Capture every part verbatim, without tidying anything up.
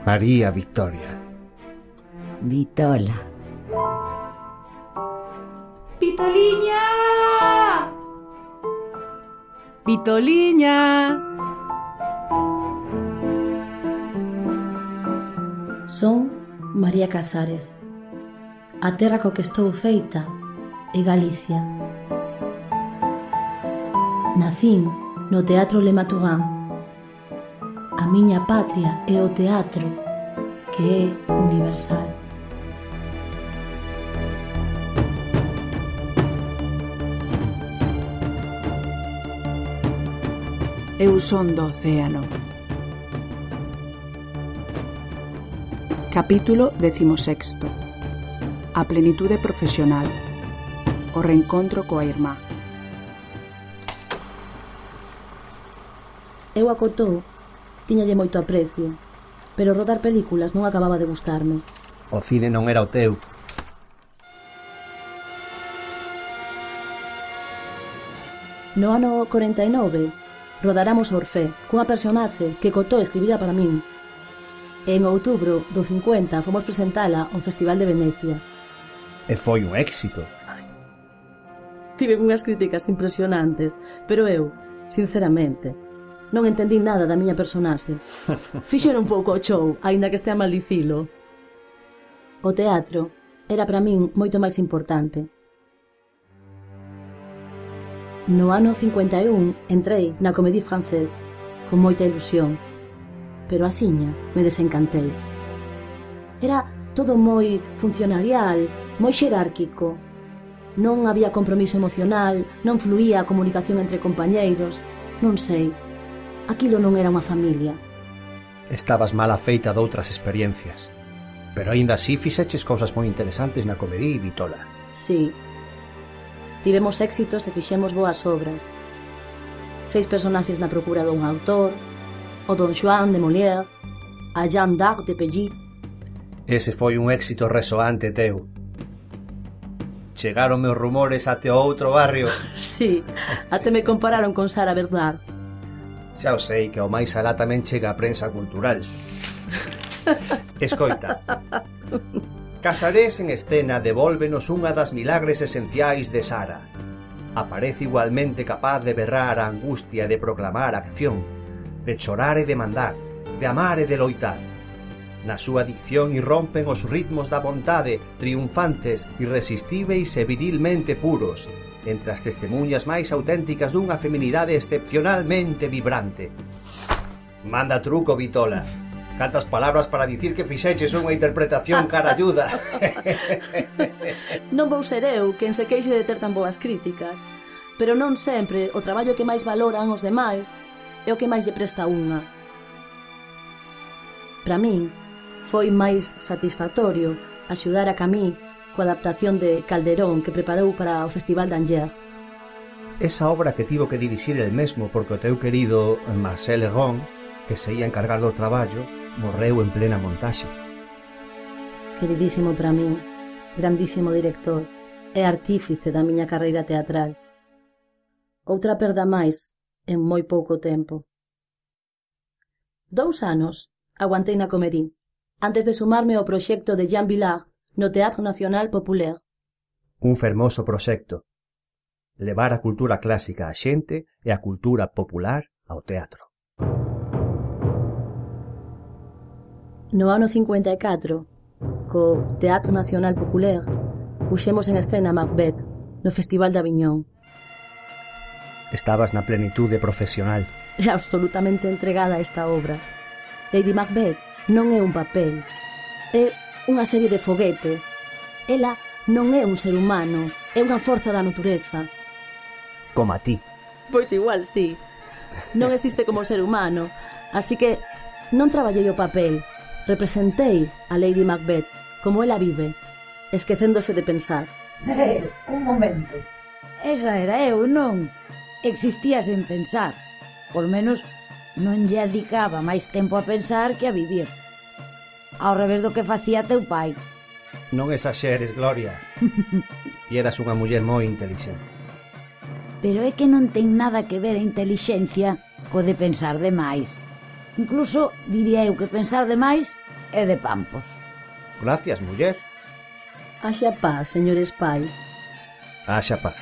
María Victoria. Vitola. Vitoliña! Vitoliña! Son María Casares. A terra co que estou feita é Galicia. Nacín no Teatro Le Maturin. A miña patria é o teatro, que é universal. Eu son do océano. Capítulo decimosexto. A plenitude profesional. O reencontro coa irmá. Eu a Cotó tiñalle moito aprecio, pero rodar películas non acababa de gustarme. O cine non era o teu. No ano corenta e nove rodaramos Orfé, cunha personaxe que Cotó escribira para min. En outubro do cincuenta fomos presentala ao Festival de Venecia. E foi un éxito. Tive unhas críticas impresionantes, pero eu, sinceramente, non entendí nada da miña personaxe. Fixeron un pouco o show, aínda que estea mal dicilo. O teatro era para min moito máis importante. No ano cincuenta e un entrei na Comédie Française con moita ilusión, pero asiña me desencantei. Era todo moi funcionarial, moi xerárquico. Non había compromiso emocional, non fluía a comunicación entre compañeiros. Non sei, aquilo non era unha familia. Estabas mal afeita doutras experiencias, pero aínda así fixeches cousas moi interesantes na Comédie Vitola. Sí. Tivemos éxitos e fixemos boas obras. Seis personaxes na procura dun autor, o Don Juan de Molière, a Jeanne d'Arc de Pelly. Ese foi un éxito resoante teu. Chegaron meus rumores até o outro barrio. Sí, até me compararon con Sara Bernard. Xa o sei que ao máis alá tamén chega a prensa cultural. Escoita. Casares en escena devólvenos unha das milagres esenciais de Sara. Aparece igualmente capaz de berrar a angustia e de proclamar a acción, de chorar e de mandar, de amar e de loitar. Na súa dicción irrompen os ritmos da vontade, triunfantes, irresistíveis e virilmente puros, entre as testemunhas máis auténticas dunha feminidade excepcionalmente vibrante. Manda truco, Vitola. Cantas palabras para dicir que fixeches unha interpretación caralluda. Non vou ser eu quen se queixe de ter tan boas críticas, pero non sempre o traballo que máis valoran os demais é o que máis lle presta unha. Para min, foi máis satisfactorio axudar a Camille coa adaptación de Calderón que preparou para o Festival d'Angers. Esa obra que tivo que dirixir el mesmo porque o teu querido Marcel Legrand, que se ia encargar do traballo, morreu en plena montaxe. Queridísimo para min, grandísimo director e artífice da miña carreira teatral. Outra perda máis en moi pouco tempo. Dous anos aguantei na Comédie, antes de sumarme ao proxecto de Jean Vilar no Teatro Nacional Populaire. Un fermoso proxecto. Levar a cultura clásica á xente e a cultura popular ao teatro. No ano cincuenta e catro, co Teatro Nacional Populaire, puxemos en escena Macbeth no Festival de Aviñón. Estabas na plenitude profesional. É absolutamente entregada a esta obra. Lady Macbeth non é un papel, é unha serie de foguetes. Ela non é un ser humano, é unha forza da natureza. Como a ti. Pois igual sí. Non existe como ser humano, así que non traballei o papel. Representei a Lady Macbeth como ela vive, esquecéndose de pensar. Eh, un momento. Esa era eu, non? Existía sen pensar. Por menos non lle dedicaba máis tempo a pensar que a vivir. Ao revés do que facía teu pai. Non exaxeres, Gloria. Ti eras unha muller moi inteligente. Pero é que non ten nada que ver a intelixencia co de pensar demais. Incluso diría eu que pensar demais e de Pampos. Gracias, muller. Haxa paz, señores pais. Haxa paz.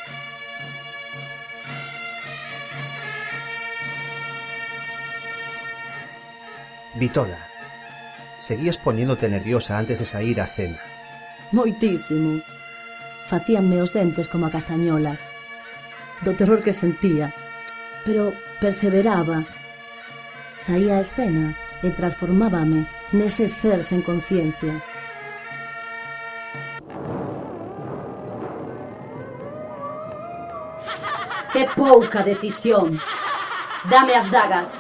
Vitola, seguías poñéndote nerviosa antes de sair á cena. Moitísimo. Facíanme os dentes como a castañolas, do terror que sentía, pero perseveraba. Saía a escena e transformábame nese ser sen conciencia. Que pouca decisión! Dame as dagas!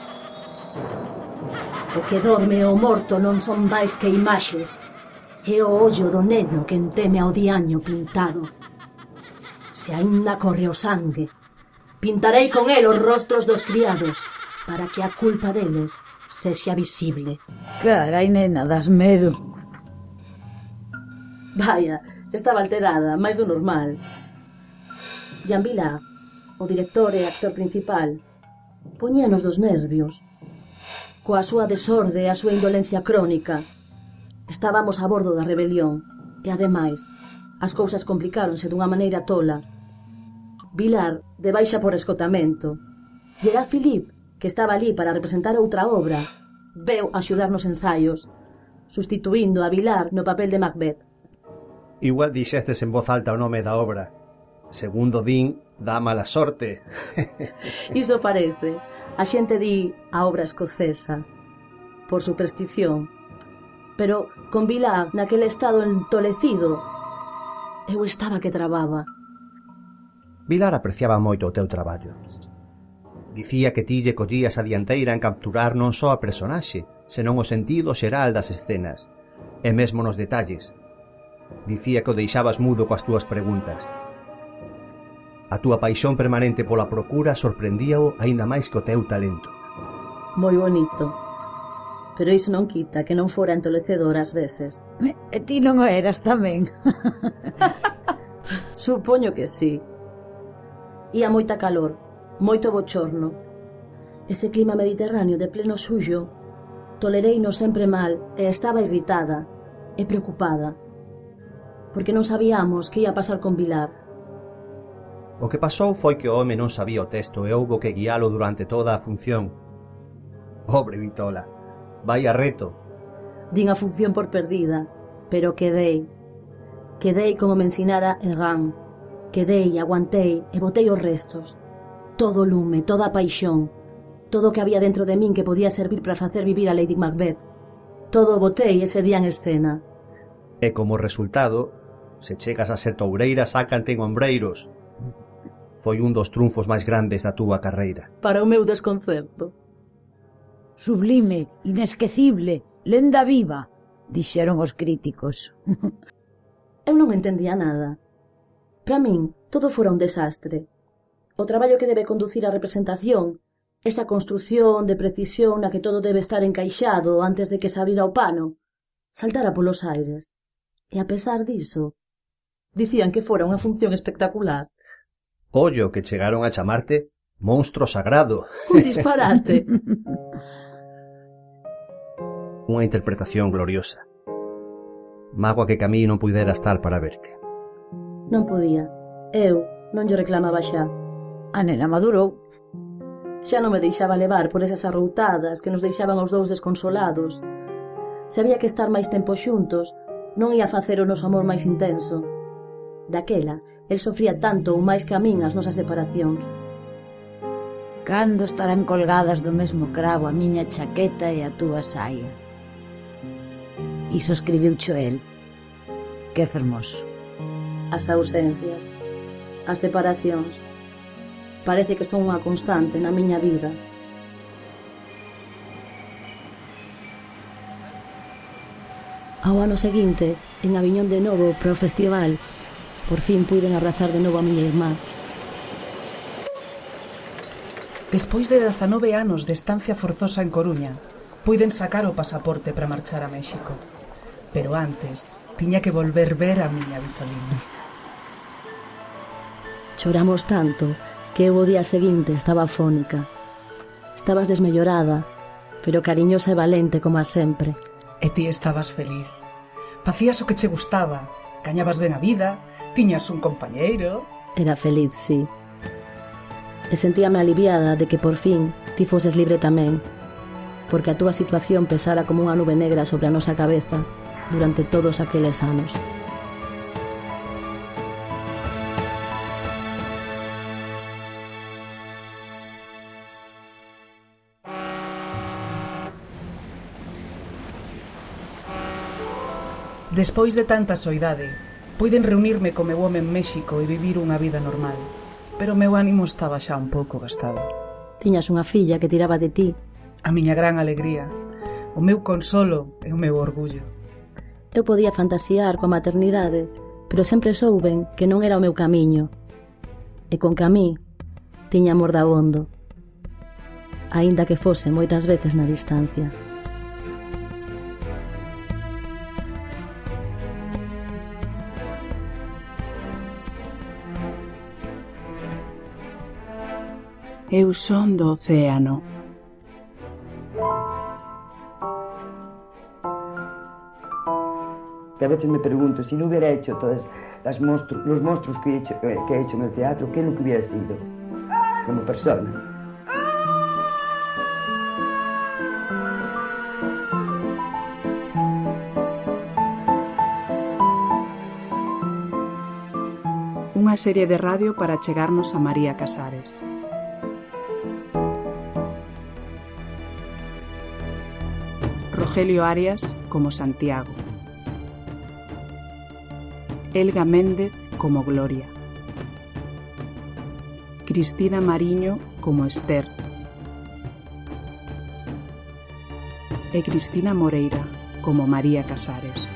O que dorme e o morto non son máis que imaxes. É o ollo do neno que enteme ao diaño pintado. Se aínda corre o sangue, pintarei con el os rostros dos criados, para que a culpa deles sexa visible. Carai, nena, das medo. Vaya, estaba alterada, máis do normal. Jean Vilar, o director e actor principal, poñíanos dos nervios. Coa súa desorde e a súa indolencia crónica, estábamos a bordo da rebelión e, ademais, as cousas complicáronse dunha maneira tola. Vilar, de baixa por escotamento. Gerard Philippe, que estaba ali para representar outra obra, veu axudar nos ensaios, sustituindo a Vilar no papel de Macbeth. Igual dixestes en voz alta o nome da obra. Segundo din, dá mala sorte. Iso parece. A xente di a obra escocesa, por superstición. Pero con Vilar naquele estado entolecido, eu estaba que trababa. Vilar apreciaba moito o teu traballo. Dicía que ti lle collías a dianteira en capturar non só a personaxe, senón o sentido xeral das escenas, e mesmo nos detalles. Dicía que o deixabas mudo coas túas preguntas. A túa paixón permanente pola procura sorprendíao aínda máis que o teu talento. Moi bonito. Pero iso non quita que non fora entolecedor ás veces. E ti non o eras tamén? Supoño que sí. Ía moita calor, moito bochorno. Ese clima mediterráneo de pleno xullo tolereino sempre mal e estaba irritada e preocupada, porque non sabíamos que ia pasar con Vilar. O que pasou foi que o home non sabía o texto e houbo que guialo durante toda a función. Pobre Vitola, vai a reto. Din a función por perdida, pero quedei. Quedei como me ensinara Egan. Quedei, aguantei e botei os restos. Todo o lume, toda a paixón, todo o que había dentro de min que podía servir para facer vivir a Lady Macbeth. Todo o botei ese día en escena. E como resultado, se chegas a ser toureira, sácante en ombreiros. Foi un dos triunfos máis grandes da túa carreira. Para o meu desconcerto. Sublime, inesquecible, lenda viva, dixeron os críticos. Eu non entendía nada. Para min, todo fora un desastre. O traballo que debe conducir a representación, esa construción de precisión na que todo debe estar encaixado antes de que se abrira o pano, saltara polos aires. E a pesar diso, dicían que fora unha función espectacular. Ollo, que chegaron a chamarte monstro sagrado. Un disparate. Unha interpretación gloriosa. Mágoa que Camí non puidera estar para verte. Non podía. Eu non lle reclamaba xa. A nena madurou. Xa non me deixaba levar por esas arroutadas que nos deixaban os dous desconsolados. Se había que estar máis tempo xuntos, non ia facer o noso amor máis intenso. Daquela, el sofría tanto ou máis que a min as nosas separacións. Cando estarán colgadas do mesmo cravo a miña chaqueta e a túa saia? Iso escribiu el. Que fermoso. As ausencias, as separacións, parece que son unha constante na miña vida. Ao ano seguinte, en Aviñón de novo para o festival, por fin puiden abrazar de novo a miña irmá. Despois de dezanove anos de estancia forzosa en Coruña, puiden sacar o pasaporte para marchar a México. Pero antes, tiña que volver ver a miña Vitolina. Choramos tanto que eu o día seguinte estaba afónica. Estabas desmellorada, pero cariñosa e valente como a sempre, E ti estabas feliz. Facías o que che gustaba, gañabas ben a vida, tiñas un compañeiro... Era feliz, sí. E sentíame aliviada de que por fin ti foses libre tamén, porque a túa situación pesara como unha nube negra sobre a nosa cabeza durante todos aqueles anos. Despois de tanta soidade, puiden reunirme co meu home en México e vivir unha vida normal. Pero o meu ánimo estaba xa un pouco gastado. Tiñas unha filla que tiraba de ti. A miña gran alegría, o meu consolo e o meu orgullo. Eu podía fantasear coa maternidade, pero sempre souben que non era o meu camiño. E con que a mí tiña amor dabondo, aínda que fose moitas veces na distancia. Eu son do océano. Que a veces me pregunto, si no hubiera hecho todos las monstru los monstruos que he, hecho, eh, que he hecho en el teatro, ¿qué es lo que hubiera sido como persona? Unha serie de radio para chegarnos a María Casares. Rogelio Arias como Santiago. Elga Méndez como Gloria. Cristina Mariño como Esther. E Cristina Moreira como María Casares.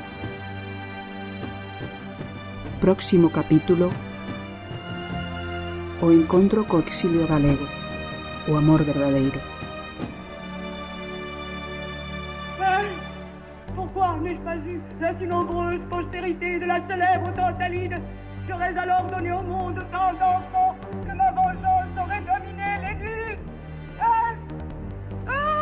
Próximo capítulo: O encontro co exilio galego, o amor verdadeiro. Pourquoi n'ai-je pas eu la si nombreuse postérité de la célèbre Tantaline? J'aurais alors donné au monde tant d'enfants que ma vengeance aurait dominé les nues. Hein? Ah!